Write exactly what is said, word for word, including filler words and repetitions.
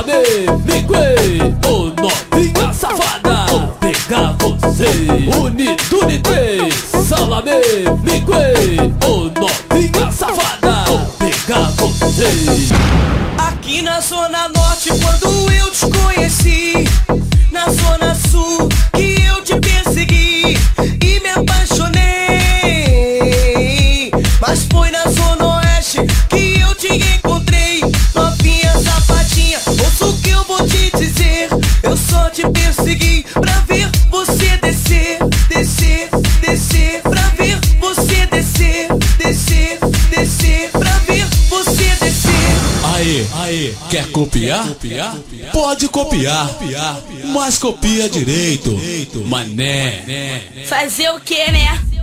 Salame, Migue, ô novinha safada, vou pegar você. Unido, unidez, salame, Migue, ô novinha safada, vou pegar você. Aqui na Zona Norte, quando eu te conheci, na Zona Sul, que eu te persegui e me apaixonei. Mas foi na Zona Oeste que eu te encontrei, novinha safadinha. Ouça o que eu vou te dizer, eu só te persegui pra ver você descer, descer, descer, pra ver você descer, descer, descer, pra ver você descer. Aí, aí, quer copiar? Pode copiar, mas copia direito, mané. Fazer o que, né?